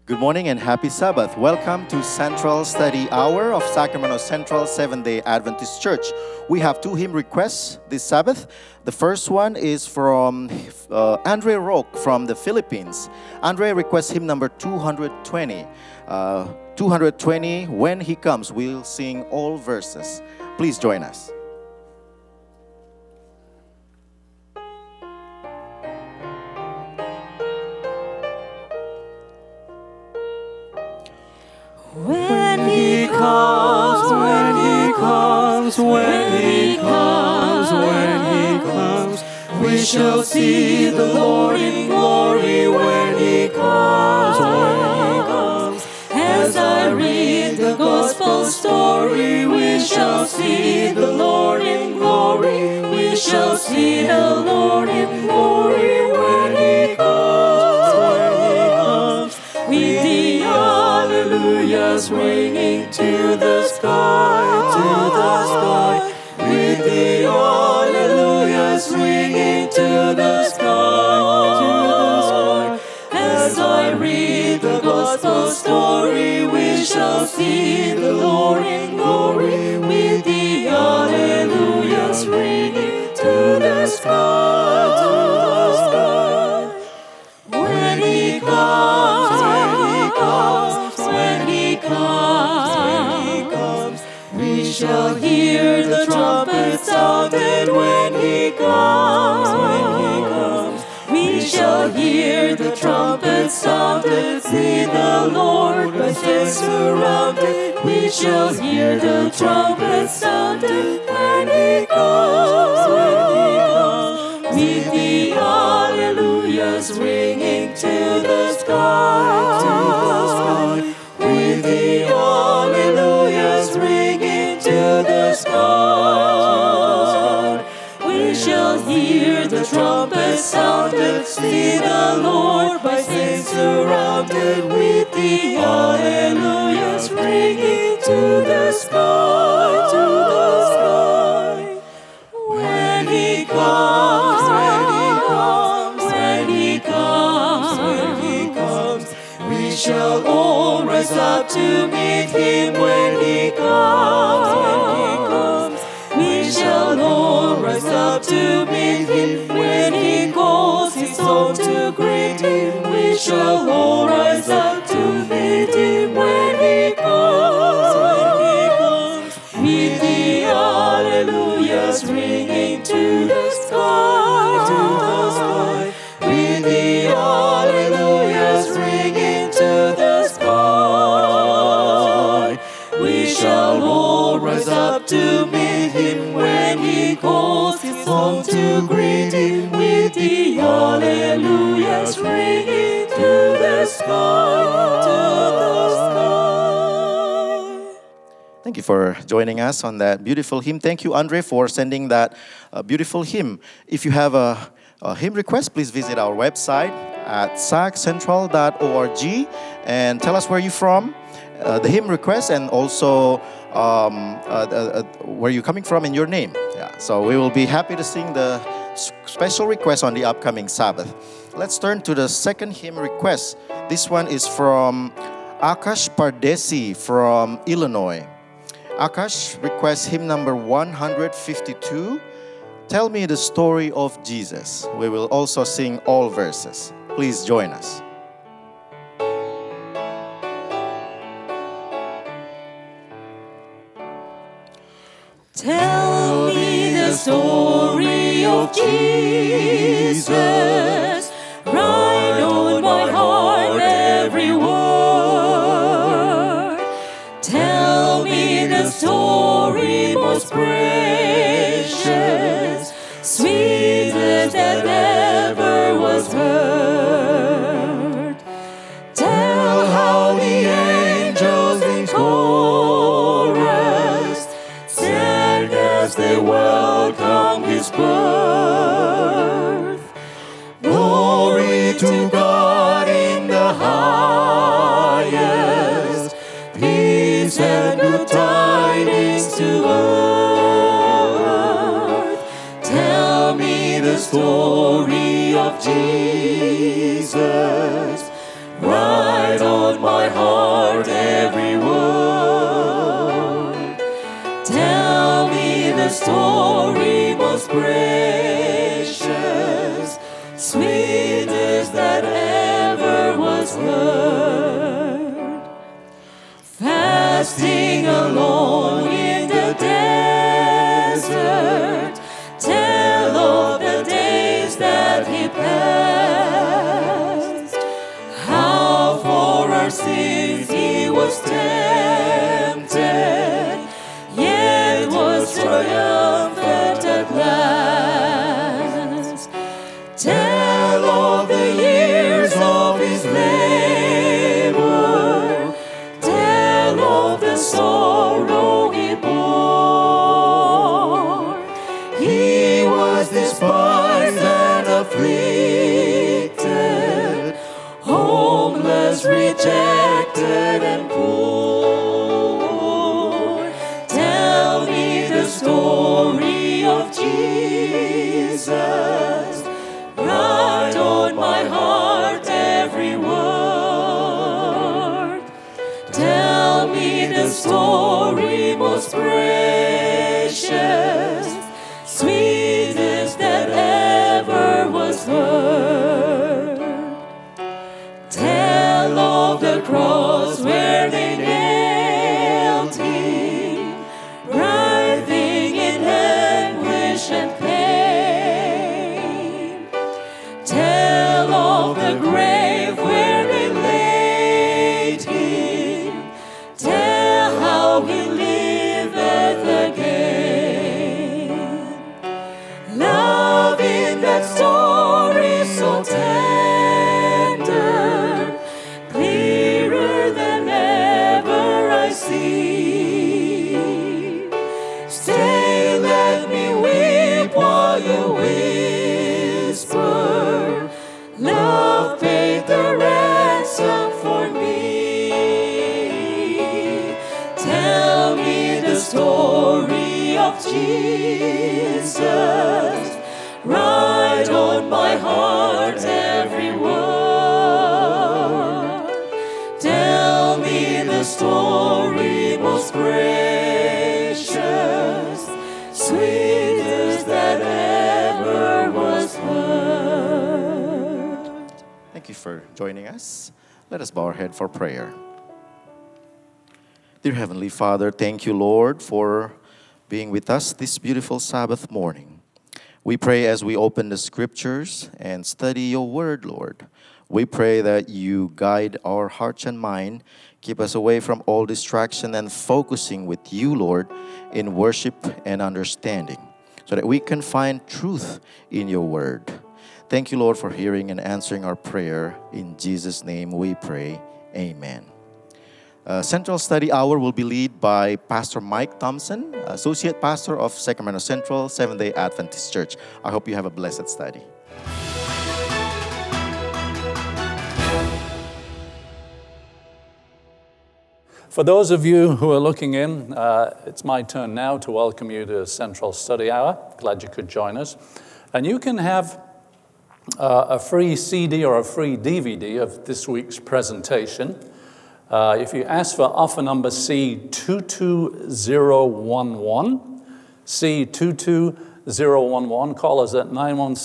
Good morning and happy Sabbath. Welcome to Central Study Hour of Sacramento Central Seventh-day Adventist Church. We have two hymn requests this Sabbath. The first one is from Andre Roque from the Philippines. Andre requests hymn number 220. 220, When He Comes, we'll sing all verses. Please join us. When He comes, when He comes, when He comes, when He comes, we shall see the Lord in glory when He comes, when He comes. As I read the gospel story, we shall see the Lord in glory. We shall see the Lord in glory when He comes, when He comes. With the hallelujahs ringing to the sky, to the sky. With the hallelujahs ringing to the sky, to the sky. As I read the gospel story, we shall see the Lord in glory. With the hallelujahs ringing to the sky, to the sky. When He comes, when He comes, when He comes, when He comes, we shall hear the trumpet sounded when He comes, when He comes. We shall hear the trumpet sounded, see the Lord by saints surrounded. We shall hear the trumpet sounded when He comes, when He comes. With the hallelujahs ringing to the sky, to the sky. With the hallelujahs ringing to the sky. We shall hear the trumpet sounded, see the Lord by saints surrounded. With the hallelujahs ringing to the sky, to the sky. When He comes, when He comes, when He comes, when He comes, we shall all rise up to meet Him when He comes, when He comes. We shall all rise up to meet Him when He calls His own to greet Him. We shall all rise up to meet Him when He comes, when He comes. With the hallelujahs ringing to the sky, to the sky. With the hallelujahs ringing to the sky. We shall all rise up to meet Him when He calls His own to greet Him. With the hallelujahs ringing to the sky, to the sky. Thank you for joining us on that beautiful hymn. Thank you, Andre, for sending that beautiful hymn. If you have a hymn request, please visit our website at saccentral.org and tell us where you're from, the hymn request, and also where you're coming from and your name. Yeah, so we will be happy to sing the special request on the upcoming Sabbath. Let's turn to the second hymn request. This one is from Akash Pardesi from Illinois. Akash requests hymn number 152, Tell Me the Story of Jesus. We will also sing all verses. Please join us. Tell me the story of Jesus. Write on my heart every word. Tell me the story most precious, sweetest that ever was heard. Tell how the angels in chorus sang as they welcome His birth. Glory to God in the highest, peace and good tidings to earth. Tell me the story of Jesus. Write on story most precious, sweetest that ever was heard. Fasting alone in the desert, tell of the days that he passed, how for our sins he was tempted, yet was triumphant at last. Tell of the years of his labor, tell of the sorrow he bore. He was despised and afflicted, homeless, rejected, and poor. Tell me the story of Jesus, write on my heart every word. Tell me the story most precious, sweetest that ever was heard. Tell of the cross where they nailed him, writhing in anguish and pain. Tell of the grave where they laid him, tell how he liveth again. Love in that story so tender, clearer than ever I see. Stay, let me weep while you whisper, love paid the ransom for me. Tell me the story of Jesus, write on my heart every word. Tell me the story most precious, sweetest that ever was heard. Thank you for joining us. Let us bow our head for prayer. Dear Heavenly Father, thank you, Lord, for being with us this beautiful Sabbath morning. We pray as we open the scriptures and study your word, Lord. We pray that you guide our hearts and mind, keep us away from all distraction and focusing with you, Lord, in worship and understanding, so that we can find truth in your word. Thank you, Lord, for hearing and answering our prayer. In Jesus' name we pray. Amen. Central Study Hour will be led by Pastor Mike Thompson, Associate Pastor of Sacramento Central Seventh-day Adventist Church. I hope you have a blessed study. For those of you who are looking in, it's my turn now to welcome you to Central Study Hour. Glad you could join us. And you can have a free CD or a free DVD of this week's presentation. If you ask for offer number C22011, C22011, call us at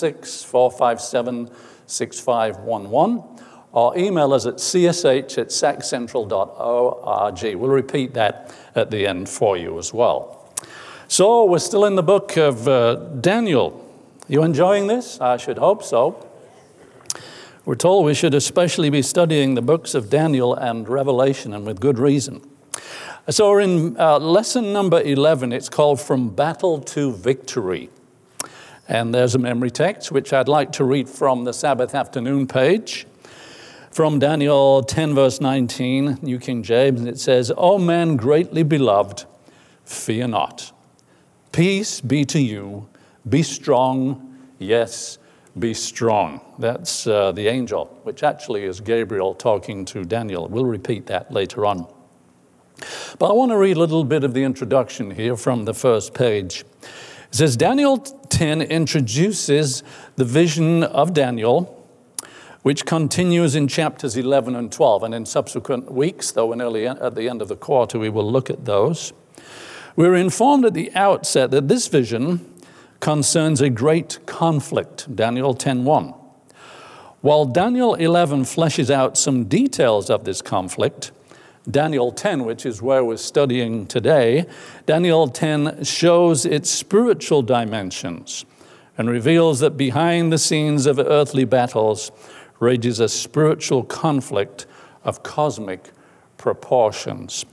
916-457-6511, or email us at csh@saccentral.org. We'll repeat that at the end for you as well. So we're still in the book of Daniel. You enjoying this? I should hope so. We're told we should especially be studying the books of Daniel and Revelation, and with good reason. So we're in lesson number 11. It's called From Battle to Victory. And there's a memory text, which I'd like to read from the Sabbath afternoon page. From Daniel 10, verse 19, New King James, and it says, O man greatly beloved, fear not. Peace be to you. Be strong, yes, be strong. That's the angel, which actually is Gabriel talking to Daniel. We'll repeat that later on. But I want to read a little bit of the introduction here from the first page. It says, Daniel 10 introduces the vision of Daniel, which continues in chapters 11 and 12. And in subsequent weeks, though we're nearly at the end of the quarter, we will look at those. We're informed at the outset that this vision concerns a great conflict, Daniel 10:1. While Daniel 11 fleshes out some details of this conflict, Daniel 10, which is where we're studying today, Daniel 10 shows its spiritual dimensions and reveals that behind the scenes of earthly battles rages a spiritual conflict of cosmic proportions.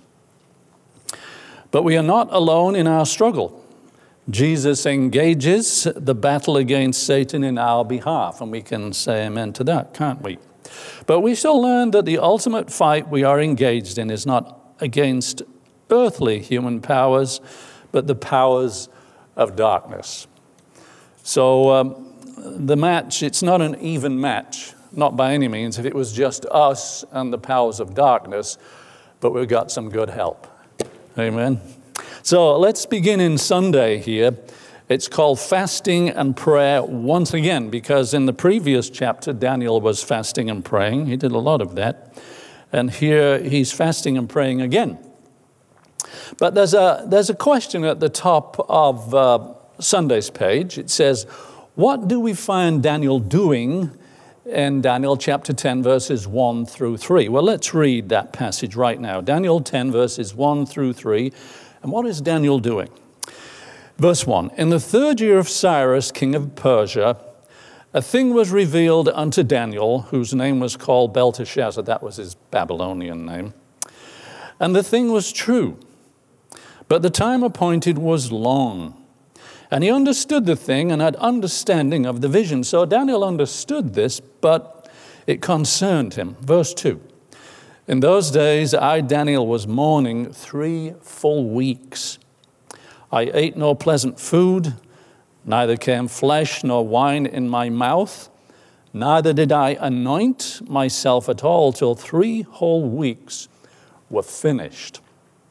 But we are not alone in our struggle. Jesus engages the battle against Satan in our behalf, and we can say amen to that, can't we? But we shall learn that the ultimate fight we are engaged in is not against earthly human powers, but the powers of darkness. So the match, it's not an even match, not by any means, if it was just us and the powers of darkness, but we've got some good help. Amen. So let's begin in Sunday here. It's called fasting and prayer once again, because in the previous chapter, Daniel was fasting and praying. He did a lot of that. And here he's fasting and praying again. But there's a question at the top of Sunday's page. It says, what do we find Daniel doing in Daniel chapter 10, verses 1 through 3? Well, let's read that passage right now. Daniel 10, verses 1 through 3. And what is Daniel doing? Verse 1, in the third year of Cyrus, king of Persia, a thing was revealed unto Daniel, whose name was called Belteshazzar. That was his Babylonian name. And the thing was true, but the time appointed was long. And he understood the thing and had understanding of the vision. So Daniel understood this, but it concerned him. Verse 2. In those days, I, Daniel, was mourning 3 full weeks. I ate no pleasant food, neither came flesh nor wine in my mouth, neither did I anoint myself at all till 3 whole weeks were finished.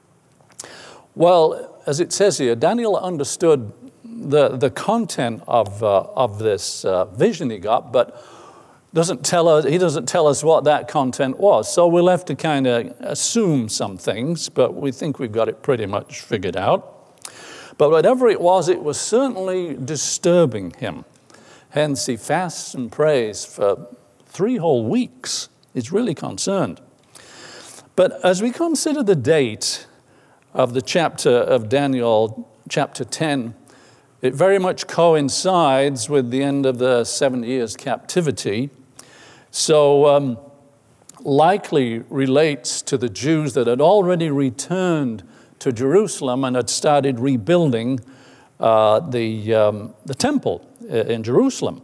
Well, as it says here, Daniel understood the content of this vision he got, but he doesn't tell us what that content was. So we'll have to kind of assume some things, but we think we've got it pretty much figured out. But whatever it was certainly disturbing him. Hence, he fasts and prays for 3 whole weeks. He's really concerned. But as we consider the date of the chapter of Daniel, chapter 10, it very much coincides with the end of the 7 years captivity. So likely relates to the Jews that had already returned to Jerusalem and had started rebuilding the temple in Jerusalem.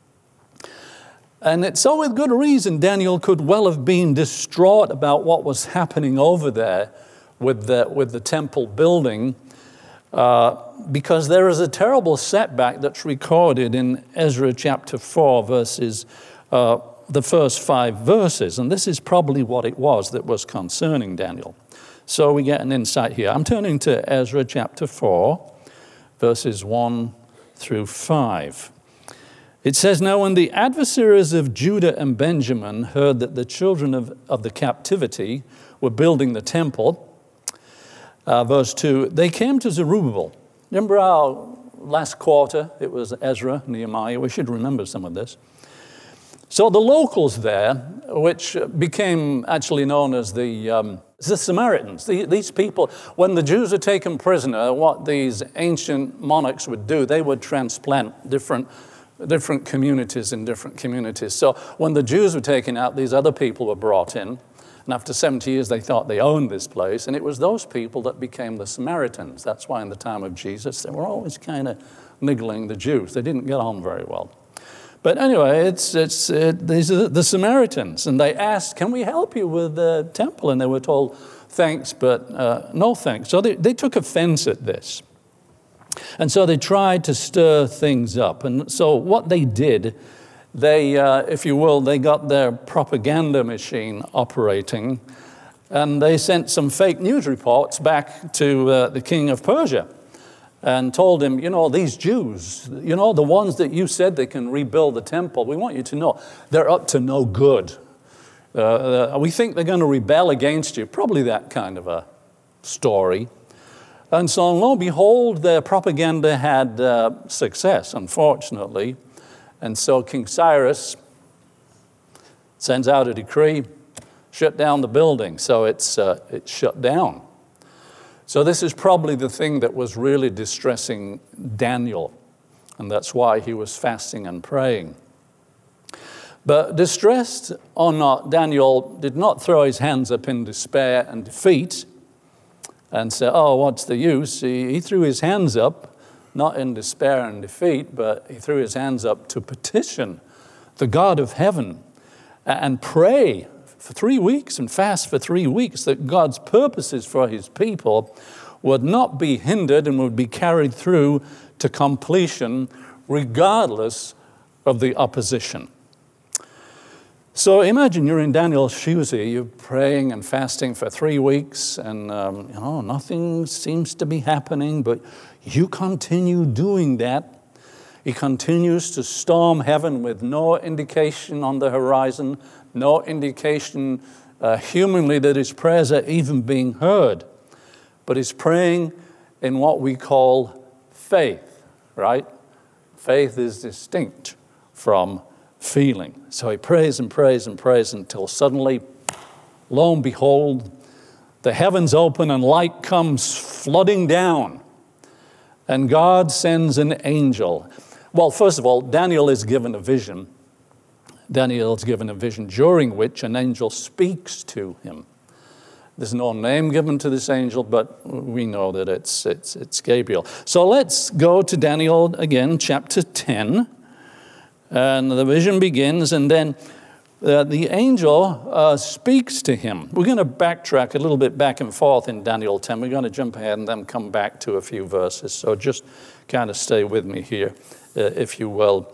And it's so with good reason Daniel could well have been distraught about what was happening over there with the temple building, because there is a terrible setback that's recorded in Ezra chapter 4, verses the first 5 verses, and this is probably what it was that was concerning Daniel. So we get an insight here. I'm turning to Ezra chapter 4, verses 1 through 5. It says, now when the adversaries of Judah and Benjamin heard that the children of the captivity were building the temple, verse 2, they came to Zerubbabel. Remember our last quarter, it was Ezra, Nehemiah. We should remember some of this. So the locals there, which became actually known as the Samaritans, these people, when the Jews are taken prisoner, what these ancient monarchs would do, they would transplant different communities in different communities. So when the Jews were taken out, these other people were brought in. And after 70 years, they thought they owned this place. And it was those people that became the Samaritans. That's why in the time of Jesus, they were always kind of niggling the Jews. They didn't get on very well. But anyway, these are the Samaritans. And they asked, can we help you with the temple? And they were told, thanks, but no thanks. So they took offense at this. And so they tried to stir things up. And so what they did, they, if you will, they got their propaganda machine operating, and they sent some fake news reports back to the king of Persia and told him, these Jews, the ones that you said they can rebuild the temple, we want you to know they're up to no good. We think they're going to rebel against you. Probably that kind of a story. And so lo and behold, their propaganda had success, unfortunately. And so King Cyrus sends out a decree, shut down the building. So it's shut down. So this is probably the thing that was really distressing Daniel. And that's why he was fasting and praying. But distressed or not, Daniel did not throw his hands up in despair and defeat and say, oh, what's the use? He threw his hands up, not in despair and defeat, but he threw his hands up to petition the God of heaven and pray for 3 weeks and fast for 3 weeks that God's purposes for his people would not be hindered and would be carried through to completion regardless of the opposition. So imagine you're in Daniel's shoes here. You're praying and fasting for 3 weeks, and nothing seems to be happening, but you continue doing that. He continues to storm heaven with no indication on the horizon, no indication humanly that his prayers are even being heard. But he's praying in what we call faith, right? Faith is distinct from feeling. So he prays and prays and prays until suddenly, lo and behold, the heavens open and light comes flooding down. And God sends an angel. Well, first of all, Daniel is given a vision. Daniel is given a vision during which an angel speaks to him. There's no name given to this angel, but we know that it's Gabriel. So let's go to Daniel again, chapter 10. And the vision begins, and then the angel speaks to him. We're going to backtrack a little bit back and forth in Daniel 10. We're going to jump ahead and then come back to a few verses. So just kind of stay with me here, if you will.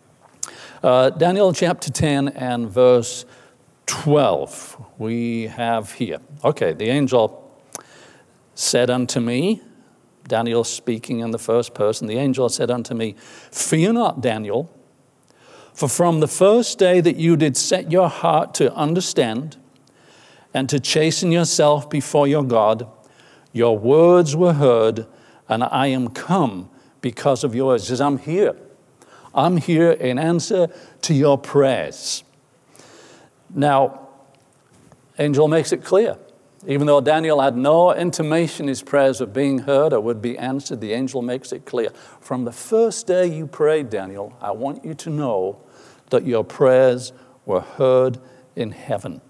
Daniel chapter 10 and verse 12 we have here. Okay, the angel said unto me, Daniel speaking in the first person, the angel said unto me, fear not, Daniel, for from the first day that you did set your heart to understand and to chasten yourself before your God, your words were heard, and I am come because of your words. He says, I'm here. I'm here in answer to your prayers. Now, angel makes it clear. Even though Daniel had no intimation his prayers were being heard or would be answered, the angel makes it clear. From the first day you prayed, Daniel, I want you to know that your prayers were heard in heaven.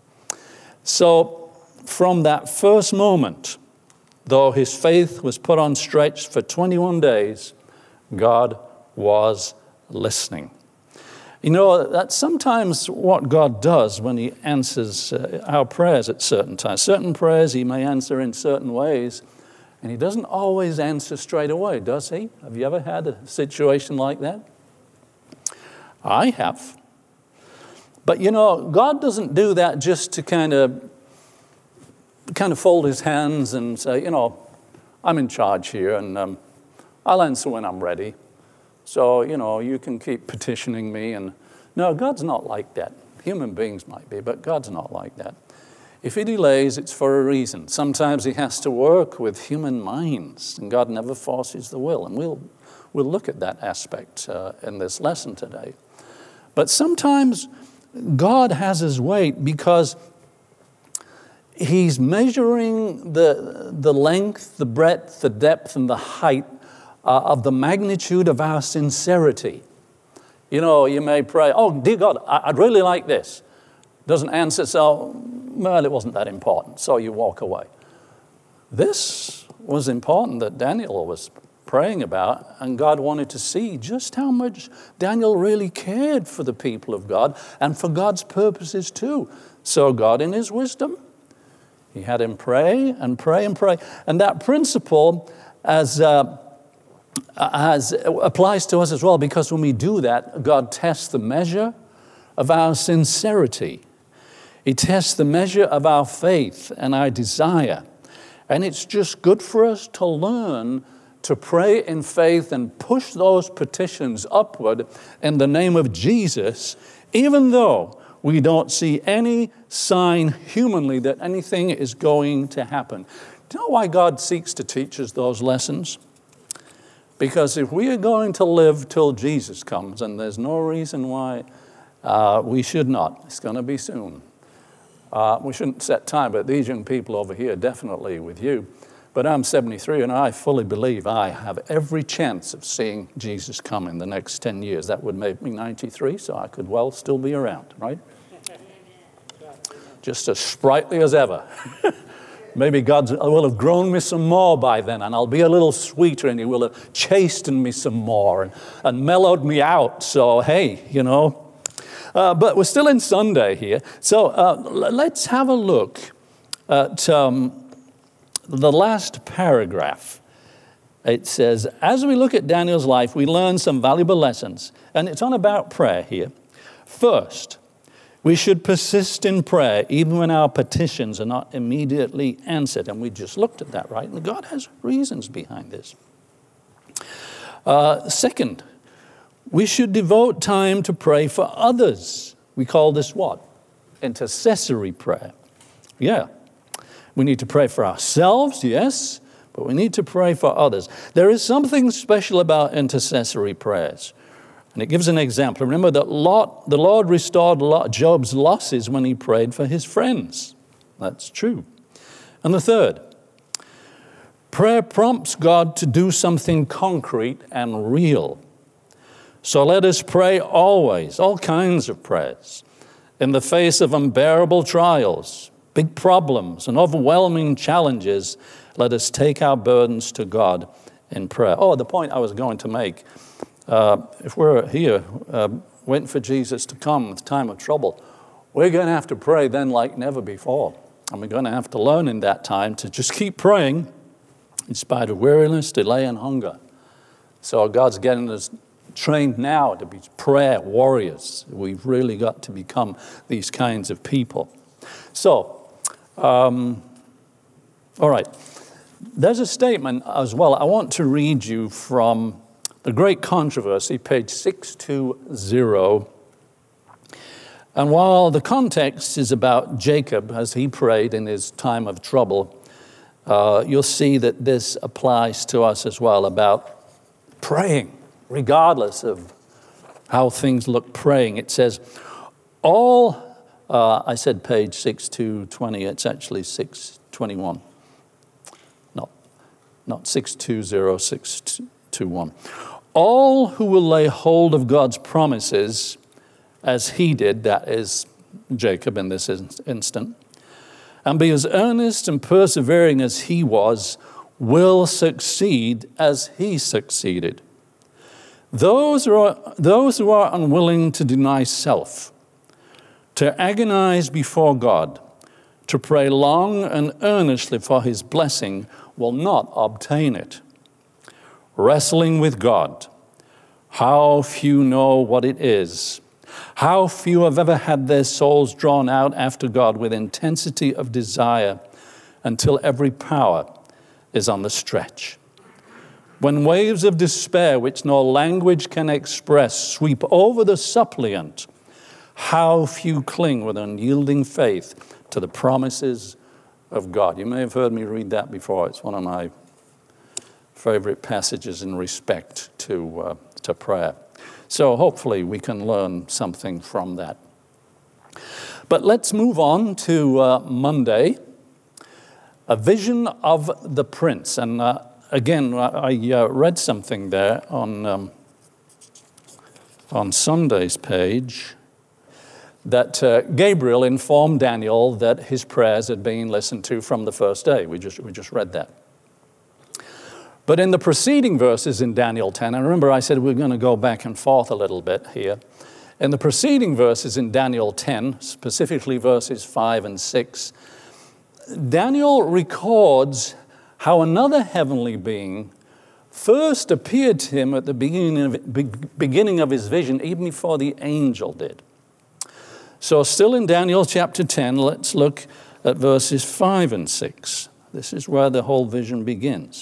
So from that first moment, though his faith was put on stretch for 21 days, God was listening. You know, that's sometimes what God does when he answers our prayers at certain times. Certain prayers he may answer in certain ways, and he doesn't always answer straight away, does he? Have you ever had a situation like that? I have. But you know, God doesn't do that just to kind of fold his hands and say, you know, I'm in charge here, and I'll answer when I'm ready. So, you know, you can keep petitioning me. And no, God's not like that. Human beings might be, but God's not like that. If he delays, it's for a reason. Sometimes he has to work with human minds, and God never forces the will. And we'll look at that aspect in this lesson today. But sometimes God has his weight because he's measuring the length, the breadth, the depth, and the height of the magnitude of our sincerity. You know, you may pray, oh, dear God, I'd really like this. Doesn't answer, so, well, it wasn't that important, so you walk away. This was important that Daniel was praying about, and God wanted to see just how much Daniel really cared for the people of God and for God's purposes too. So God, in his wisdom, he had him pray and pray and pray. And that principle applies to us as well, because when we do that, God tests the measure of our sincerity. He tests the measure of our faith and our desire. And it's just good for us to learn to pray in faith and push those petitions upward in the name of Jesus, even though we don't see any sign humanly that anything is going to happen. Do you know why God seeks to teach us those lessons? Because if we are going to live till Jesus comes, and there's no reason why we should not, it's going to be soon. We shouldn't set time, but these young people over here, definitely with you. But I'm 73, and I fully believe I have every chance of seeing Jesus come in the next 10 years. That would make me 93, so I could well still be around, right? Just as sprightly as ever. Maybe God will have grown me some more by then, and I'll be a little sweeter, and He will have chastened me some more and mellowed me out. So, hey, you know. But we're still in Sunday here. So let's have a look at the last paragraph. It says, as we look at Daniel's life, we learn some valuable lessons. And it's on about prayer here. First, we should persist in prayer even when our petitions are not immediately answered. And we just looked at that, right? And God has reasons behind this. Second, we should devote time to pray for others. We call this what? Intercessory prayer. Yeah. We need to pray for ourselves, yes, but we need to pray for others. There is something special about intercessory prayers. And it gives an example. Remember that the Lord restored Job's losses when he prayed for his friends. That's true. And the third, prayer prompts God to do something concrete and real. So let us pray always, all kinds of prayers, in the face of unbearable trials, big problems, and overwhelming challenges. Let us take our burdens to God in prayer. Oh, the point I was going to make, if we're here waiting for Jesus to come with time of trouble, we're going to have to pray then like never before. And we're going to have to learn in that time to just keep praying in spite of weariness, delay, and hunger. So God's getting us trained now to be prayer warriors. We've really got to become these kinds of people. So, all right. There's a statement as well. I want to read you from The Great Controversy, page 620. And while the context is about Jacob as he prayed in his time of trouble, you'll see that this applies to us as well, about praying, regardless of how things look, praying. It says, I said page 6220, it's actually 621. Not 620, 621. All who will lay hold of God's promises as he did, that is Jacob in this instant, and be as earnest and persevering as he was, will succeed as he succeeded. Those who are unwilling to deny self, to agonize before God, to pray long and earnestly for his blessing, will not obtain it. Wrestling with God, how few know what it is. How few have ever had their souls drawn out after God with intensity of desire until every power is on the stretch. When waves of despair which no language can express sweep over the suppliant, how few cling with unyielding faith to the promises of God. You may have heard me read that before. It's one of my favorite passages in respect to prayer. So hopefully we can learn something from that. But let's move on to Monday, a vision of the prince. And again, I read something there on Sunday's page, that Gabriel informed Daniel that his prayers had been listened to from the first day. We just read that. But in the preceding verses in Daniel 10, and remember I said we're going to go back and forth a little bit here. In the preceding verses in Daniel 10, specifically verses 5 and 6, Daniel records how another heavenly being first appeared to him at the beginning of his vision, even before the angel did. So still in Daniel chapter 10, let's look at verses 5 and 6. This is where the whole vision begins.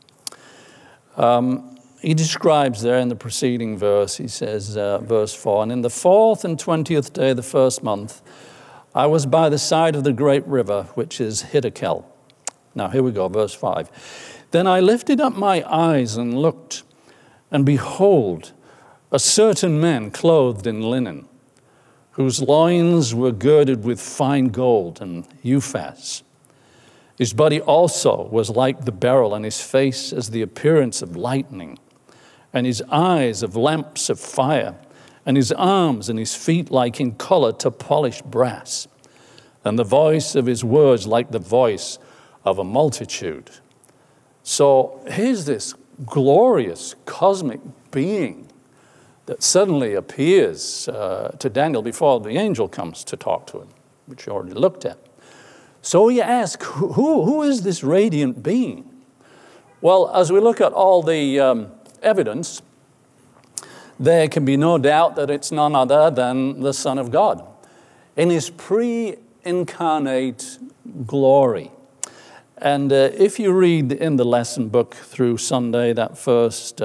He describes there in the preceding verse, he says, verse 4, and in the 4th and 20th day of the first month, I was by the side of the great river, which is Hiddekel. Now here we go, verse 5. Then I lifted up my eyes and looked, and behold, a certain man clothed in linen, whose loins were girded with fine gold and Uphaz. His body also was like the beryl, and his face as the appearance of lightning, and his eyes of lamps of fire, and his arms and his feet like in color to polished brass, and the voice of his words like the voice of a multitude. So here's this glorious cosmic being that suddenly appears to Daniel before the angel comes to talk to him, which you already looked at. So you ask, who is this radiant being? Well, as we look at all the evidence, there can be no doubt that it's none other than the Son of God in his pre-incarnate glory. And if you read in the lesson book through Monday, that first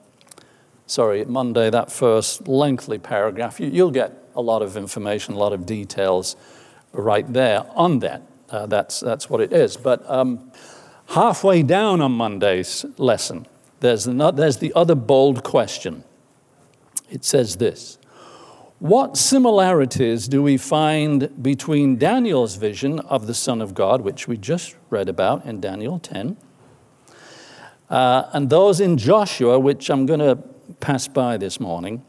lengthy paragraph, you'll get a lot of information, a lot of details right there on that. That's what it is. But halfway down on Monday's lesson, there's the other bold question. It says this: what similarities do we find between Daniel's vision of the Son of God, which we just read about in Daniel 10, and those in Joshua, which I'm going to pass by this morning?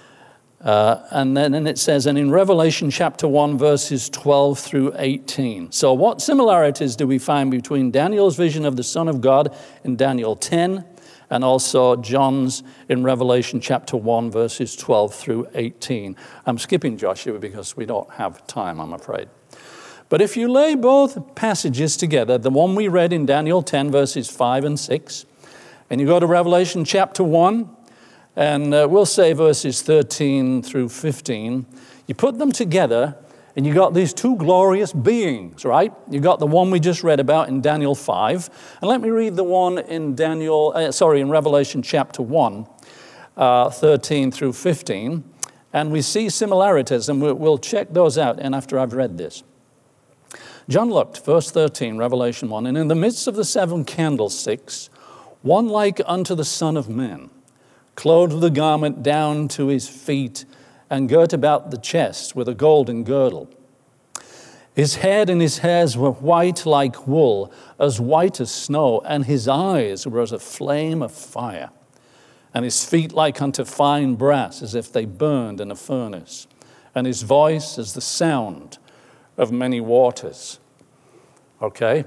And then it says, and in Revelation chapter 1, verses 12 through 18. So what similarities do we find between Daniel's vision of the Son of God in Daniel 10 and also John's in Revelation chapter 1, verses 12 through 18? I'm skipping Joshua because we don't have time, I'm afraid. But if you lay both passages together, the one we read in Daniel 10, verses 5 and 6, and you go to Revelation chapter 1, and we'll say verses 13 through 15. You put them together, and you got these two glorious beings, right? You got the one we just read about in Daniel 5. And let me read the one in in Revelation chapter 1, 13 through 15. And we see similarities, and we'll check those out. And after I've read this, John looked, verse 13, Revelation 1, and in the midst of the 7 candlesticks, one like unto the Son of Man, clothed with a garment down to his feet, and girt about the chest with a golden girdle. His head and his hairs were white like wool, as white as snow, and his eyes were as a flame of fire, and his feet like unto fine brass, as if they burned in a furnace, and his voice as the sound of many waters. Okay?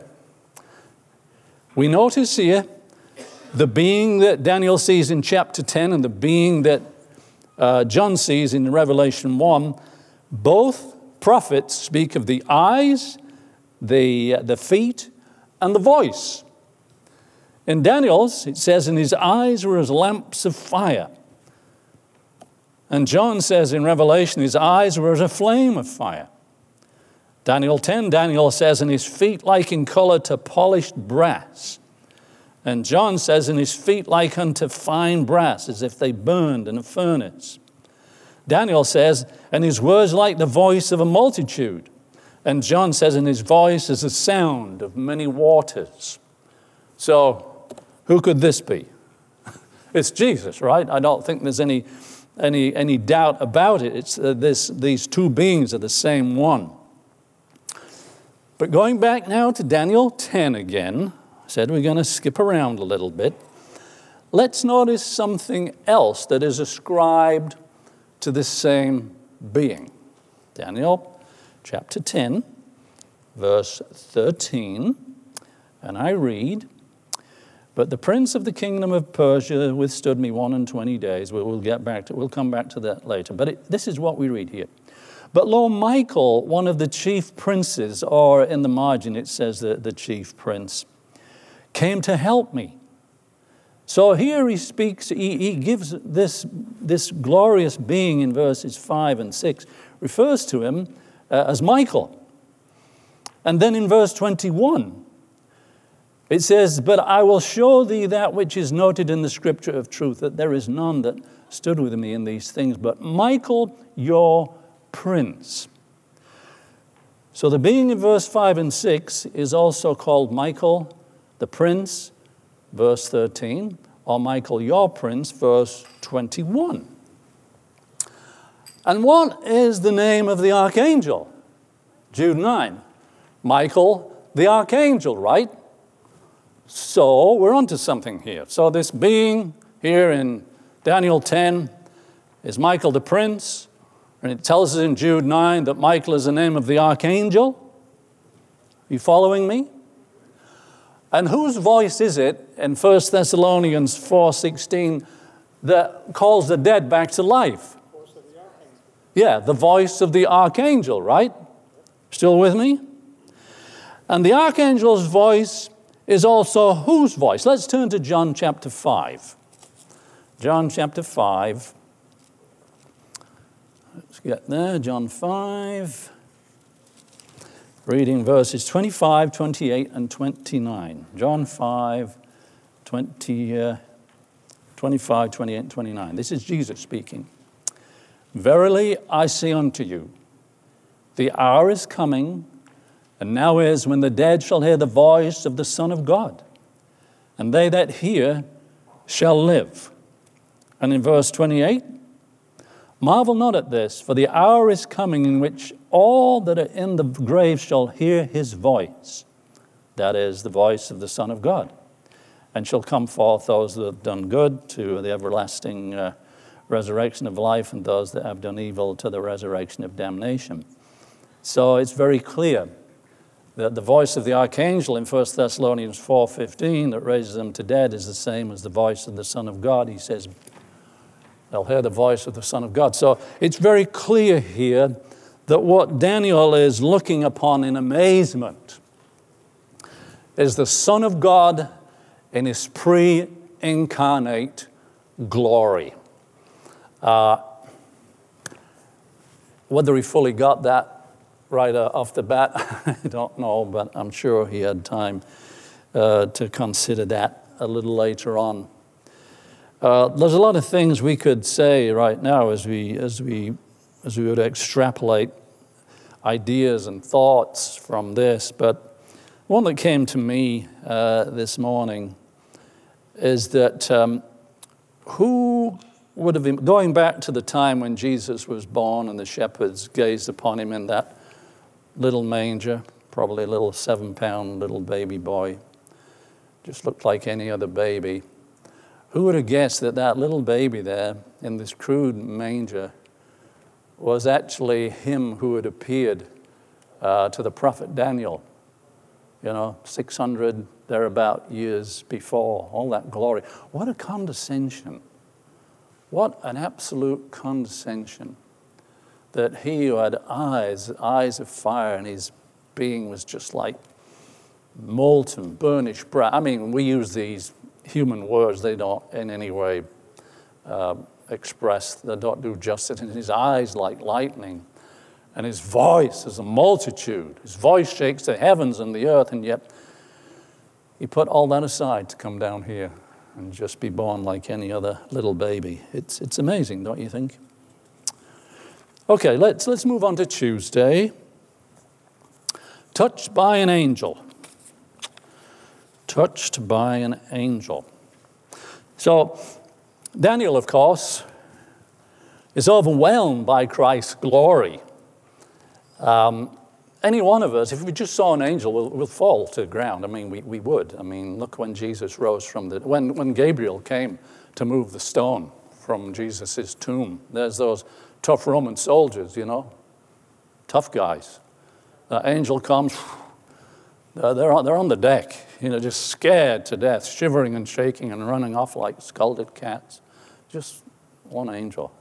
We notice here the being that Daniel sees in chapter 10 and the being that John sees in Revelation 1, both prophets speak of the eyes, the feet, and the voice. In Daniel's, it says, and his eyes were as lamps of fire. And John says in Revelation, his eyes were as a flame of fire. Daniel 10, Daniel says, and his feet like in color to polished brass. And John says, and his feet like unto fine brass, as if they burned in a furnace. Daniel says, and his words like the voice of a multitude. And John says, and his voice is the sound of many waters. So, who could this be? It's Jesus, right? I don't think there's any doubt about it. It's these two beings are the same one. But going back now to Daniel 10 again, said we're going to skip around a little bit. Let's notice something else that is ascribed to this same being. Daniel chapter 10, verse 13, and I read, but the prince of the kingdom of Persia withstood me 21 days. We'll come back to that later. But this is what we read here. But lo, Michael, one of the chief princes, or in the margin it says the chief prince, came to help me. So here he speaks, he gives this glorious being in verses 5 and 6, refers to him as Michael. And then in verse 21, it says, but I will show thee that which is noted in the scripture of truth, that there is none that stood with me in these things, but Michael, your prince. So the being in verse 5 and 6 is also called Michael the Prince, verse 13, or Michael your Prince, verse 21. And what is the name of the archangel? Jude 9. Michael the archangel, right? So we're onto something here. So this being here in Daniel 10 is Michael the Prince, and it tells us in Jude 9 that Michael is the name of the archangel. Are you following me? And whose voice is it in 1 Thessalonians 4:16 that calls the dead back to life? Yeah, the voice of the archangel, right? Still with me? And the archangel's voice is also whose voice? Let's turn to John chapter 5. John chapter 5. Let's get there, John 5. Reading verses 25, 28, and 29. John 5, 25, 28, and 29. This is Jesus speaking. Verily I say unto you, the hour is coming, and now is, when the dead shall hear the voice of the Son of God, and they that hear shall live. And in verse 28, marvel not at this, for the hour is coming in which all that are in the grave shall hear his voice. That is, the voice of the Son of God. And shall come forth those that have done good to the everlasting resurrection of life, and those that have done evil to the resurrection of damnation. So it's very clear that the voice of the archangel in 1 Thessalonians 4:15 that raises them to dead is the same as the voice of the Son of God. He says, they'll hear the voice of the Son of God. So it's very clear here that what Daniel is looking upon in amazement is the Son of God in his pre-incarnate glory. Whether he fully got that right off the bat, I don't know, but I'm sure he had time to consider that a little later on. There's a lot of things we could say right now as we would extrapolate ideas and thoughts from this, but one that came to me this morning is that who would have been, going back to the time when Jesus was born and the shepherds gazed upon him in that little manger, probably a little 7-pound little baby boy, just looked like any other baby. Who would have guessed that that little baby there in this crude manger was actually him who had appeared to the prophet Daniel, 600 thereabout years before, all that glory. What a condescension. What an absolute condescension that he who had eyes of fire, and his being was just like molten, burnished brass. I mean, we use these human words, they don't in any way express, they don't do justice. And his eyes like lightning, and his voice is a multitude. His voice shakes the heavens and the earth, and yet he put all that aside to come down here and just be born like any other little baby. It's amazing, don't you think? Okay, let's move on to Tuesday. Touched by an angel. Touched by an angel. So, Daniel, of course, is overwhelmed by Christ's glory. Any one of us, if we just saw an angel, we'll fall to the ground. I mean, we would. I mean, look when Jesus rose from when Gabriel came to move the stone from Jesus' tomb. There's those tough Roman soldiers, tough guys. The angel comes, they're on the deck, just scared to death, shivering and shaking and running off like scalded cats. Just one angel.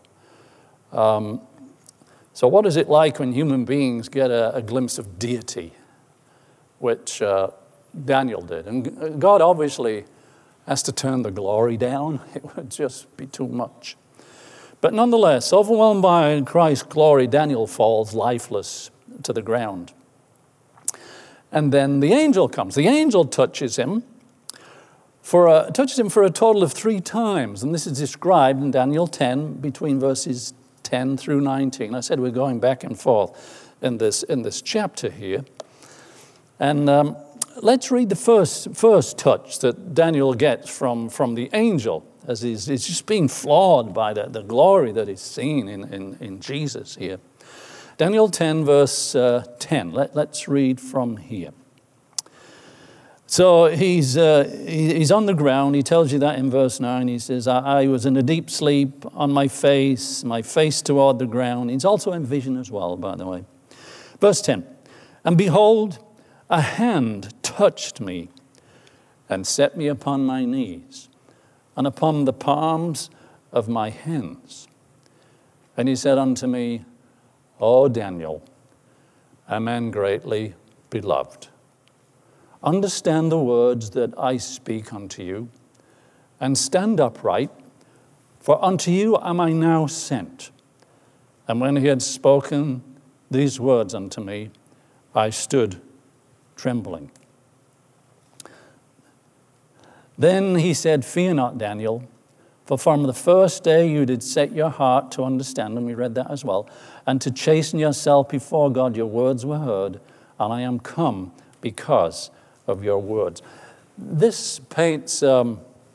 So what is it like when human beings get a glimpse of deity, which Daniel did? And God obviously has to turn the glory down. It would just be too much. But nonetheless, overwhelmed by Christ's glory, Daniel falls lifeless to the ground. And then the angel comes. The angel touches him for a total of 3 times. And this is described in Daniel 10 between verses 10 through 19. I said we're going back and forth. in this chapter here. And let's read the first touch that Daniel gets from the angel as he's just being flawed by the glory that he's seen in Jesus here. Daniel 10, verse 10. Let's read from here. So he's on the ground. He tells you that in verse 9. He says, I was in a deep sleep on my face toward the ground. He's also in vision as well, by the way. Verse 10. And behold, a hand touched me and set me upon my knees and upon the palms of my hands. And he said unto me, O Daniel, a man greatly beloved, understand the words that I speak unto you, and stand upright, for unto you am I now sent. And when he had spoken these words unto me, I stood trembling. Then he said, Fear not, Daniel, for from the first day you did set your heart to understand, and we read that as well, and to chasten yourself before God, your words were heard, and I am come because of your words. This paints a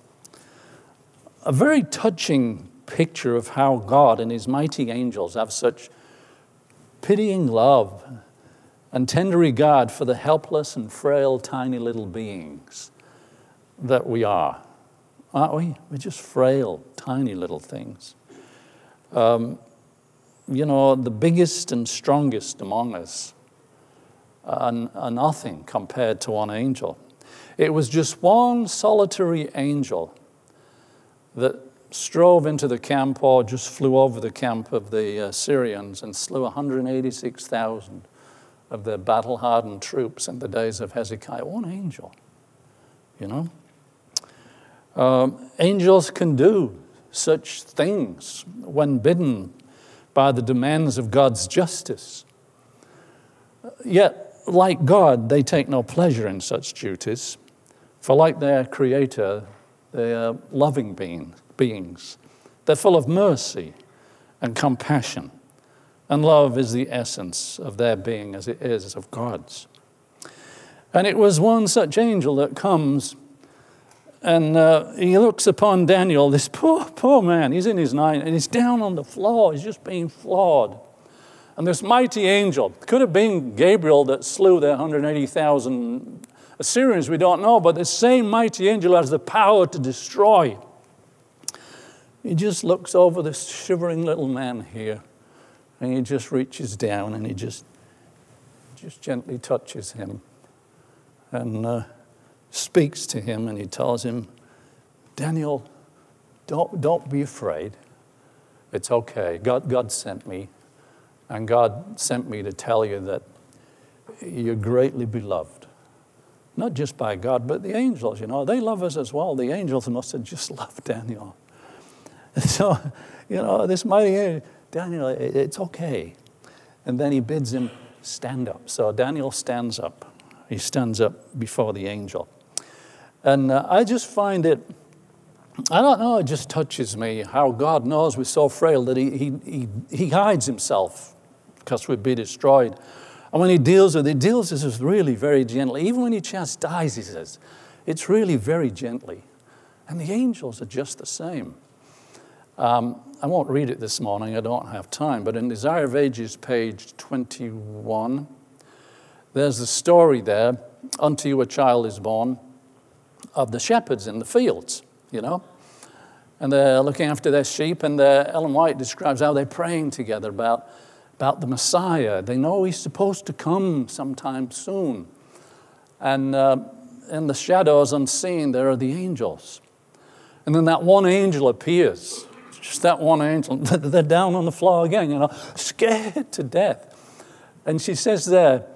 very touching picture of how God and his mighty angels have such pitying love and tender regard for the helpless and frail, tiny little beings that we are. Aren't we? We're just frail, tiny little things. The biggest and strongest among us are nothing compared to one angel. It was just one solitary angel that strove into the camp or just flew over the camp of the Syrians and slew 186,000 of their battle-hardened troops in the days of Hezekiah. One angel, angels can do such things when bidden by the demands of God's justice. Yet, like God, they take no pleasure in such duties, for like their Creator, they are loving beings. They're full of mercy and compassion, and love is the essence of their being as it is of God's. And it was one such angel that comes and he looks upon Daniel, this poor man. He's in his 90s, and he's down on the floor. He's just being flawed. And this mighty angel, could have been Gabriel that slew the 180,000 Assyrians, we don't know, but the same mighty angel has the power to destroy. He just looks over this shivering little man here, and he just reaches down and he just gently touches him and speaks to him, and he tells him, Daniel, don't be afraid. It's okay. God sent me. And God sent me to tell you that you're greatly beloved. Not just by God, but the angels, they love us as well. The angels must have just loved Daniel. So, this mighty angel, Daniel, it's okay. And then he bids him stand up. So Daniel stands up. He stands up before the angel. And I just find it, I don't know, it just touches me how God knows we're so frail that he hides himself because we'd be destroyed. And when he deals with us really very gently. Even when he chastises us, it's really very gently. And the angels are just the same. I won't read it this morning, I don't have time, but in Desire of Ages, page 21, there's a story there, unto you a child is born, of the shepherds in the fields, And they're looking after their sheep, and Ellen White describes how they're praying together about the Messiah. They know he's supposed to come sometime soon. And in the shadows unseen, there are the angels. And then that one angel appears, just that one angel. They're down on the floor again, scared to death. And she says, the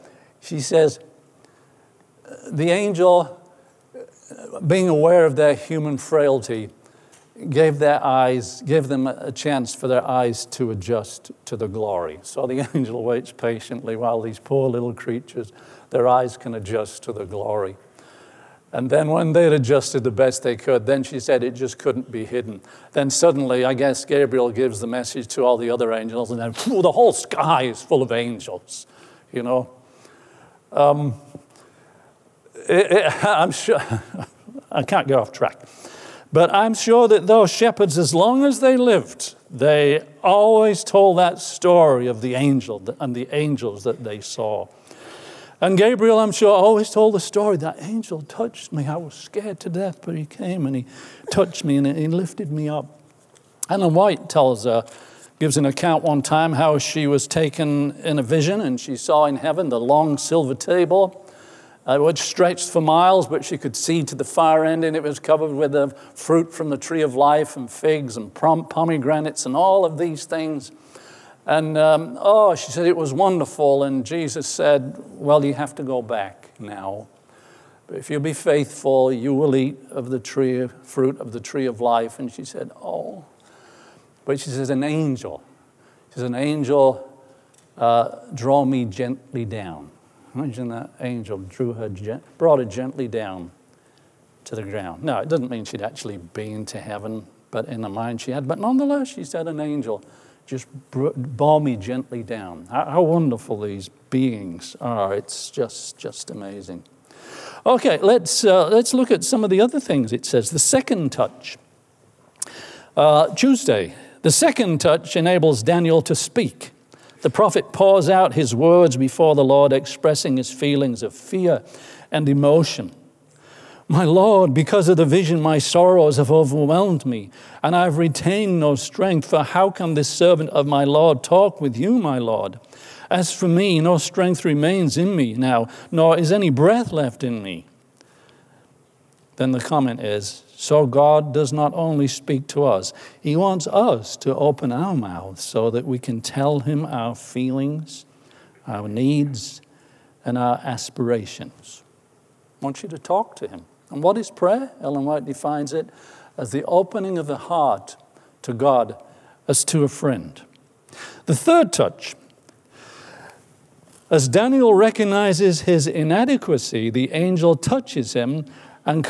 angel, being aware of their human frailty, gave them a chance for their eyes to adjust to the glory. So the angel waits patiently while these poor little creatures, their eyes can adjust to the glory. And then when they'd adjusted the best they could, then she said it just couldn't be hidden. Then suddenly, I guess, Gabriel gives the message to all the other angels, and then the whole sky is full of angels, you know. I'm sure, I can't get off track. But I'm sure that those shepherds, as long as they lived, they always told that story of the angel and the angels that they saw. And Gabriel, I'm sure, always told the story, that angel touched me. I was scared to death, but he came and he touched me and he lifted me up. Ellen White gives an account one time how she was taken in a vision and she saw in heaven the long silver table, which stretched for miles, but she could see to the far end, and it was covered with the fruit from the tree of life and figs and pomegranates and all of these things. And, she said it was wonderful. And Jesus said, well, you have to go back now. But if you'll be faithful, you will eat of the fruit of the tree of life. And she said, oh. But she says, an angel draw me gently down. Imagine that angel brought her gently down to the ground. No, it doesn't mean she'd actually been to heaven, but in the mind she had. But nonetheless, she said, an angel just bore me gently down. How wonderful these beings are. It's just amazing. Okay, let's look at some of the other things it says. The second touch. Tuesday, the second touch enables Daniel to speak. The prophet pours out his words before the Lord, expressing his feelings of fear and emotion. My Lord, because of the vision, my sorrows have overwhelmed me, and I've retained no strength. For how can this servant of my Lord talk with you, my Lord? As for me, no strength remains in me now, nor is any breath left in me. Then the comment is, so God does not only speak to us, he wants us to open our mouths so that we can tell him our feelings, our needs, and our aspirations. I want you to talk to him. And what is prayer? Ellen White defines it as the opening of the heart to God as to a friend. The third touch. As Daniel recognizes his inadequacy, the angel touches him and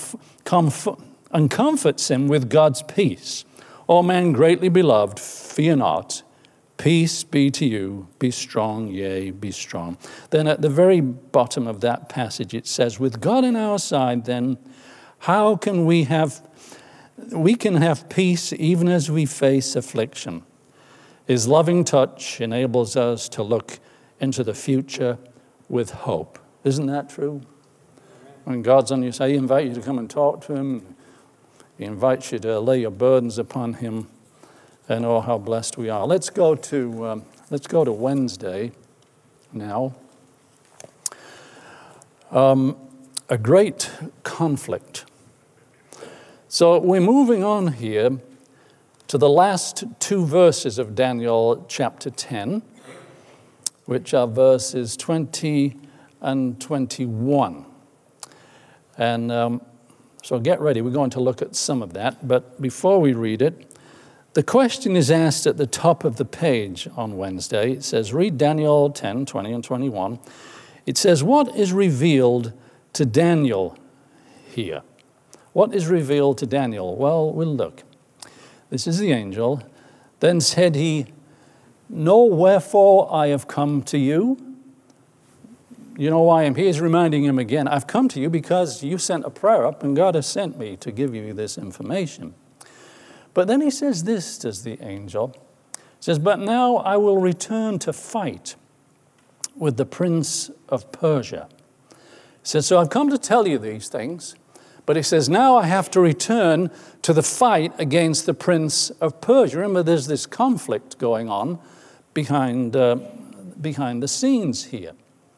comforts him with God's peace. O man greatly beloved, fear not. Peace be to you. Be strong, yea, be strong. Then at the very bottom of that passage it says, with God on our side, then, how can we can have peace even as we face affliction. His loving touch enables us to look into the future with hope. Isn't that true? When God's on your side, he invites you to come and talk to him. He invites you to lay your burdens upon him. And oh, how blessed we are. Let's go to Wednesday now. A great conflict. So we're moving on here to the last two verses of Daniel chapter 10, which are verses 20 and 21. And so get ready. We're going to look at some of that. But before we read it, the question is asked at the top of the page on Wednesday. It says, read Daniel 10, 20 and 21. It says, what is revealed to Daniel here? What is revealed to Daniel? Well, we'll look. This is the angel. Then said he, know wherefore I have come to you. You know why I'm here? He's reminding him again, I've come to you because you sent a prayer up and God has sent me to give you this information. But then he says this, does the angel. He says, but now I will return to fight with the prince of Persia. He says, so I've come to tell you these things, but he says, now I have to return to the fight against the prince of Persia. Remember, there's this conflict going on behind the scenes here.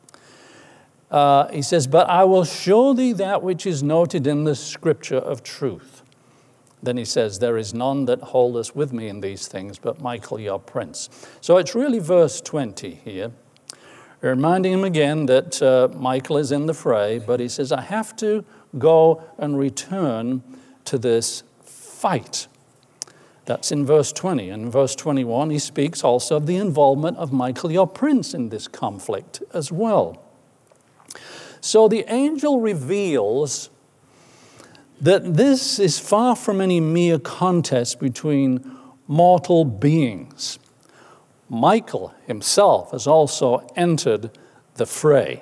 He says, but I will show thee that which is noted in the scripture of truth. Then he says, there is none that holdeth with me in these things, but Michael your prince. So it's really verse 20 here, reminding him again that Michael is in the fray, but he says, I have to go and return to this fight. That's in verse 20. And in verse 21, he speaks also of the involvement of Michael your prince in this conflict as well. So the angel reveals that this is far from any mere contest between mortal beings. Michael himself has also entered the fray.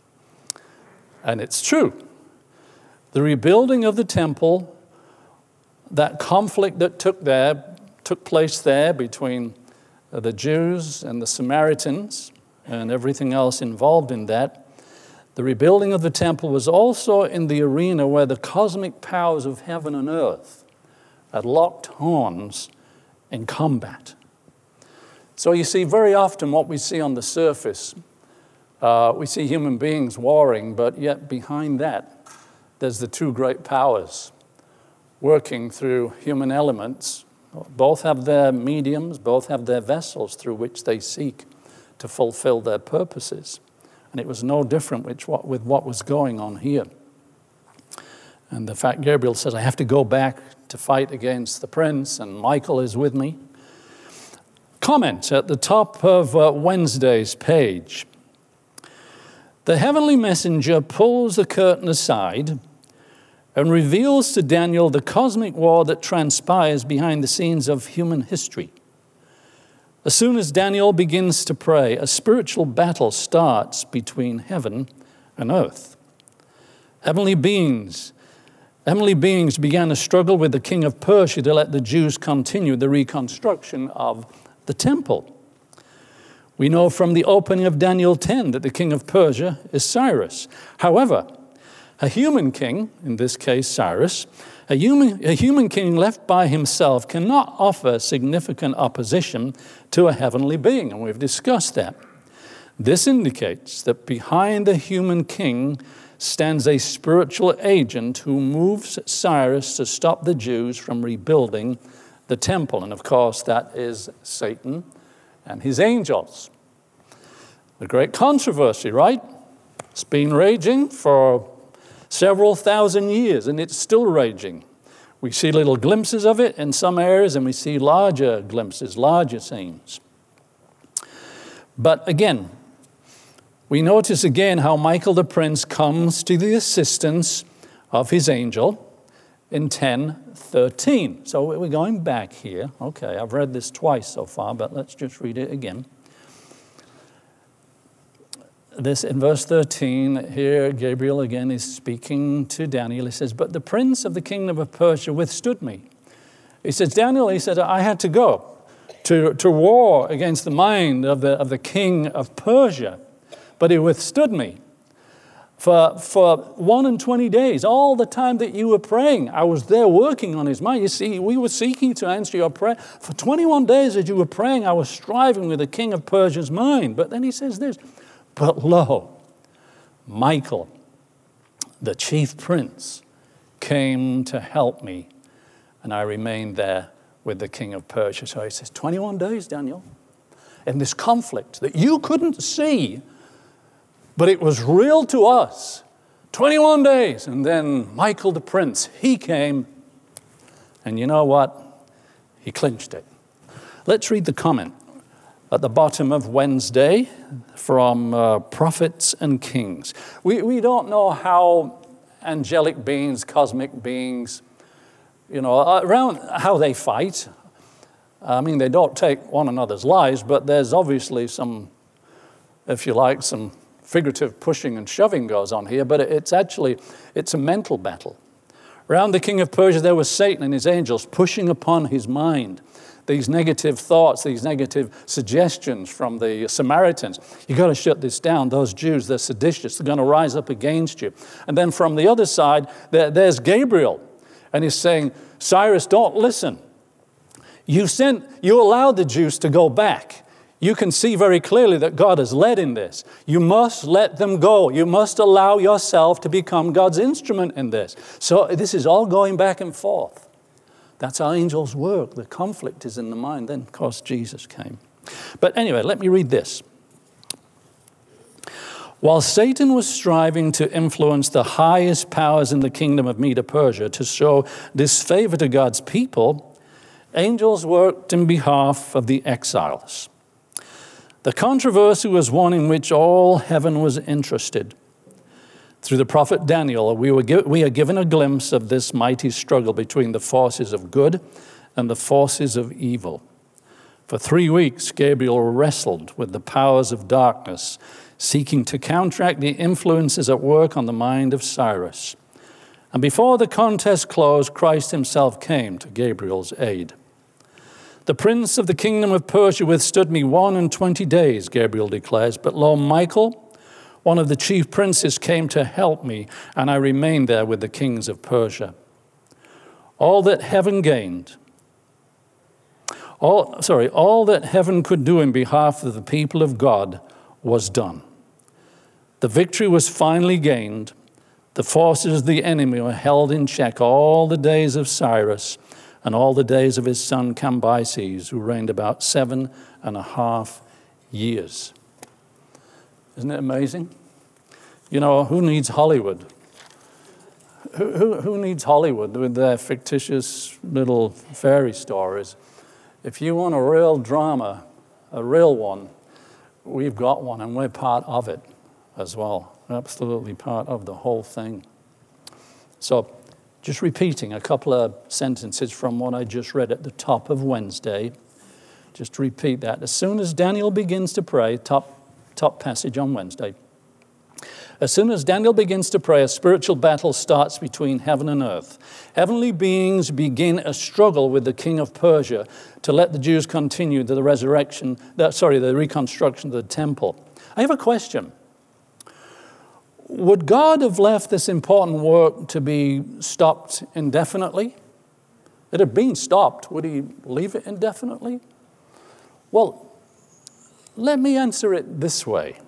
And it's true. The rebuilding of the temple, that conflict that took place there between the Jews and the Samaritans and everything else involved in that, the rebuilding of the temple was also in the arena where the cosmic powers of heaven and earth had locked horns in combat. So you see, very often what we see on the surface, we see human beings warring, but yet behind that, there's the two great powers working through human elements. Both have their mediums, both have their vessels through which they seek to fulfill their purposes. And it was no different with what was going on here. And the fact Gabriel says, I have to go back to fight against the prince, and Michael is with me. Comment at the top of Wednesday's page. The heavenly messenger pulls the curtain aside and reveals to Daniel the cosmic war that transpires behind the scenes of human history. As soon as Daniel begins to pray, a spiritual battle starts between heaven and earth. Heavenly beings began a struggle with the king of Persia to let the Jews continue the reconstruction of the temple. We know from the opening of Daniel 10 that the king of Persia is Cyrus. However, a human king, in this case Cyrus, a human king left by himself cannot offer significant opposition to a heavenly being, and we've discussed that. This indicates that behind the human king stands a spiritual agent who moves Cyrus to stop the Jews from rebuilding the temple. And of course, that is Satan and his angels. The great controversy, right? It's been raging for several thousand years, and it's still raging. We see little glimpses of it in some areas, and we see larger glimpses, larger scenes. But again, we notice again how Michael the prince comes to the assistance of his angel in 10:13. So we're going back here. Okay, I've read this twice so far, but let's just read it again. This in verse 13, here Gabriel again is speaking to Daniel. He says, but the prince of the kingdom of Persia withstood me. He says, Daniel, he said, I had to go to war against the mind of the king of Persia, but he withstood me. For 21 days, all the time that you were praying, I was there working on his mind. You see, we were seeking to answer your prayer. For 21 days as you were praying, I was striving with the king of Persia's mind. But then he says this, but lo, Michael, the chief prince, came to help me, and I remained there with the king of Persia. So he says, 21 days, Daniel, in this conflict that you couldn't see, but it was real to us. 21 days. And then Michael the prince, he came, and you know what? He clinched it. Let's read the comment at the bottom of Wednesday from Prophets and Kings. We don't know how angelic beings, cosmic beings, around how they fight. I mean, they don't take one another's lives, but there's obviously some, if you like, some figurative pushing and shoving goes on here, but it's a mental battle. Around the king of Persia, there was Satan and his angels pushing upon his mind these negative thoughts, these negative suggestions from the Samaritans. You've got to shut this down. Those Jews, they're seditious. They're going to rise up against you. And then from the other side, there's Gabriel. And he's saying, Cyrus, don't listen. You allowed the Jews to go back. You can see very clearly that God has led in this. You must let them go. You must allow yourself to become God's instrument in this. So this is all going back and forth. That's how angels work. The conflict is in the mind. Then, of course, Jesus came. But anyway, let me read this. While Satan was striving to influence the highest powers in the kingdom of Medo-Persia to show disfavor to God's people, angels worked in behalf of the exiles. The controversy was one in which all heaven was interested. Through the prophet Daniel, we are given a glimpse of this mighty struggle between the forces of good and the forces of evil. For 3 weeks, Gabriel wrestled with the powers of darkness, seeking to counteract the influences at work on the mind of Cyrus. And before the contest closed, Christ himself came to Gabriel's aid. The prince of the kingdom of Persia withstood me 21 days, Gabriel declares. But lo, Michael, one of the chief princes, came to help me, and I remained there with the kings of Persia. All that heaven could do in behalf of the people of God was done. The victory was finally gained. The forces of the enemy were held in check all the days of Cyrus and all the days of his son Cambyses, who reigned about 7.5 years. Isn't it amazing? You know, who needs Hollywood? Who needs Hollywood with their fictitious little fairy stories? If you want a real drama, a real one, we've got one, and we're part of it as well. Absolutely part of the whole thing. So, just repeating a couple of sentences from what I just read at the top of Wednesday. Just to repeat that. As soon as Daniel begins to pray, top passage on Wednesday. As soon as Daniel begins to pray, a spiritual battle starts between heaven and earth. Heavenly beings begin a struggle with the king of Persia to let the Jews continue to the reconstruction of the temple. I have a question. Would God have left this important work to be stopped indefinitely? It had been stopped. Would he leave it indefinitely? Well, let me answer it this way.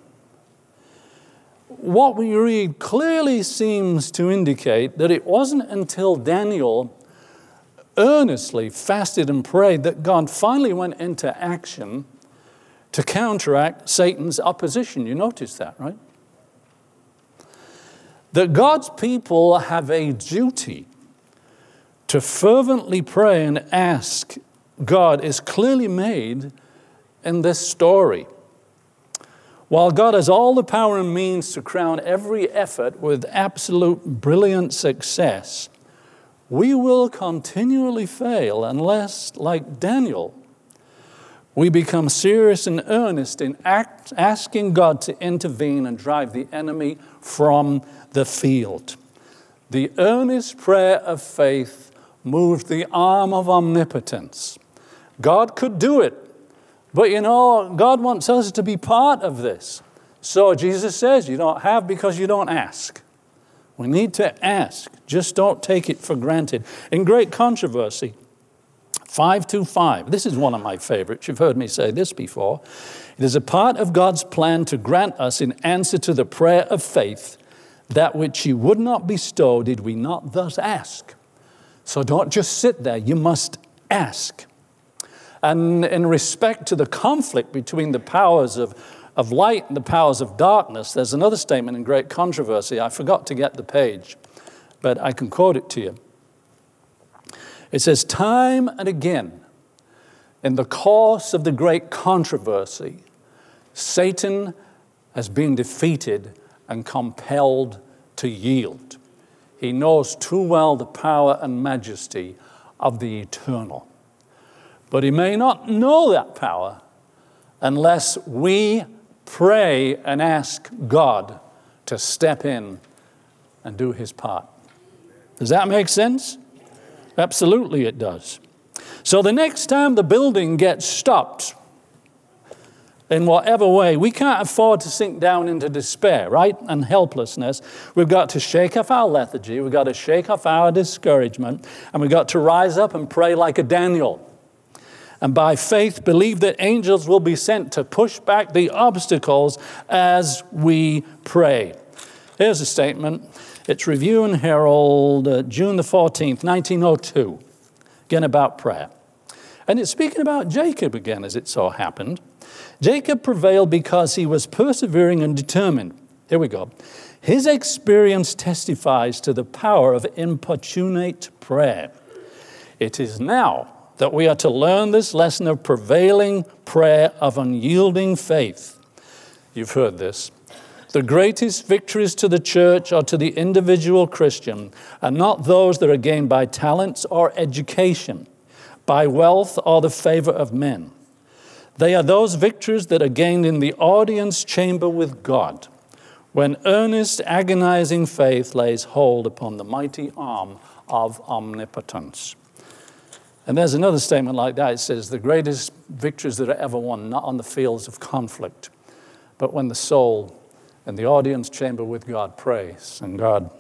What we read clearly seems to indicate that it wasn't until Daniel earnestly fasted and prayed that God finally went into action to counteract Satan's opposition. You notice that, right? That God's people have a duty to fervently pray and ask God is clearly made in this story. While God has all the power and means to crown every effort with absolute brilliant success, we will continually fail unless, like Daniel, we become serious and earnest in asking God to intervene and drive the enemy from the field. The earnest prayer of faith moved the arm of omnipotence. God could do it. But you know, God wants us to be part of this. So Jesus says, you don't have because you don't ask. We need to ask. Just don't take it for granted. In Great Controversy, 525, this is one of my favorites. You've heard me say this before. It is a part of God's plan to grant us in answer to the prayer of faith that which he would not bestow did we not thus ask. So don't just sit there. You must ask. And in respect to the conflict between the powers of light and the powers of darkness, there's another statement in Great Controversy. I forgot to get the page, but I can quote it to you. It says, time and again, in the course of the great controversy, Satan has been defeated and compelled to yield. He knows too well the power and majesty of the eternal. But he may not know that power unless we pray and ask God to step in and do his part. Does that make sense? Absolutely it does. So the next time the building gets stopped, in whatever way, we can't afford to sink down into despair, right? And helplessness. We've got to shake off our lethargy. We've got to shake off our discouragement. And we've got to rise up and pray like a Daniel. And by faith, believe that angels will be sent to push back the obstacles as we pray. Here's a statement. It's Review and Herald, June the 14th, 1902. Again, about prayer. And it's speaking about Jacob again, as it so happened. Jacob prevailed because he was persevering and determined. Here we go. His experience testifies to the power of importunate prayer. It is now that we are to learn this lesson of prevailing prayer of unyielding faith. You've heard this. The greatest victories to the church or to the individual Christian are not those that are gained by talents or education, by wealth or the favor of men. They are those victories that are gained in the audience chamber with God, when earnest, agonizing faith lays hold upon the mighty arm of omnipotence. And there's another statement like that. It says, the greatest victories that are ever won, not on the fields of conflict, but when the soul in the audience chamber with God prays, and God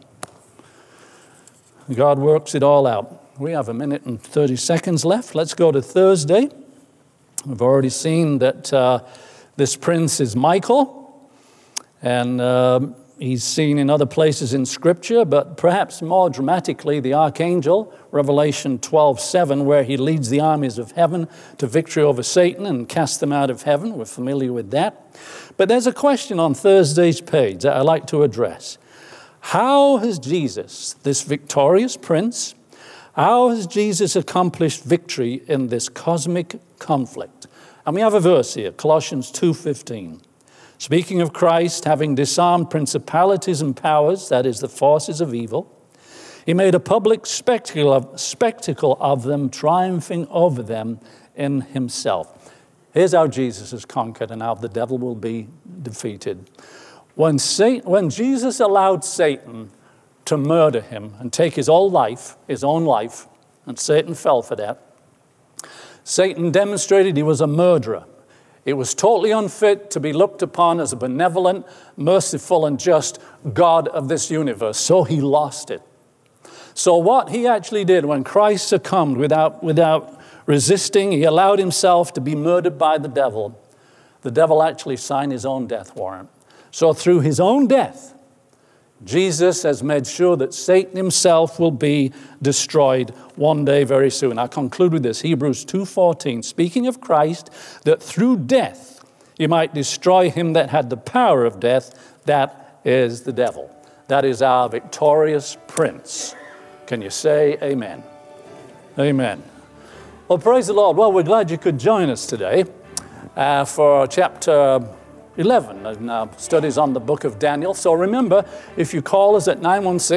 works it all out. We have 1 minute and 30 seconds left. Let's go to Thursday. We've already seen that this prince is Michael, and he's seen in other places in Scripture, but perhaps more dramatically, the archangel, Revelation 12:7, where he leads the armies of heaven to victory over Satan and casts them out of heaven. We're familiar with that. But there's a question on Thursday's page that I'd like to address. How has Jesus, this victorious prince, how has Jesus accomplished victory in this cosmic conflict? And we have a verse here, Colossians 2:15. Speaking of Christ having disarmed principalities and powers, that is, the forces of evil, he made a public spectacle of them, triumphing over them in himself. Here's how Jesus is conquered and how the devil will be defeated. When Jesus allowed Satan to murder him and take his own life, and Satan fell for that, Satan demonstrated he was a murderer. It was totally unfit to be looked upon as a benevolent, merciful, and just God of this universe. So he lost it. So what he actually did when Christ succumbed without resisting, he allowed himself to be murdered by the devil. The devil actually signed his own death warrant. So through his own death, Jesus has made sure that Satan himself will be destroyed one day very soon. I'll conclude with this, Hebrews 2:14. Speaking of Christ, that through death you might destroy him that had the power of death, that is the devil. That is our victorious prince. Can you say amen? Amen. Well, praise the Lord. Well, we're glad you could join us today for chapter 11 in our studies on the book of Daniel. So remember, if you call us at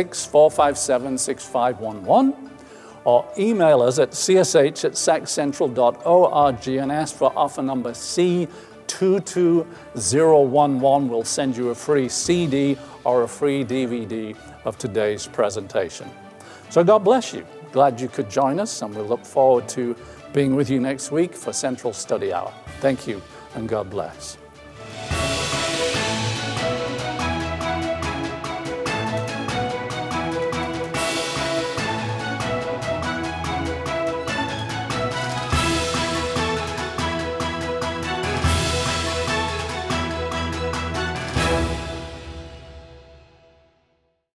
916-457-6511 or email us at csh@saccentral.org and ask for offer number C22011, we'll send you a free CD or a free DVD of today's presentation. So God bless you. Glad you could join us, and we'll look forward to being with you next week for Central Study Hour. Thank you, and God bless.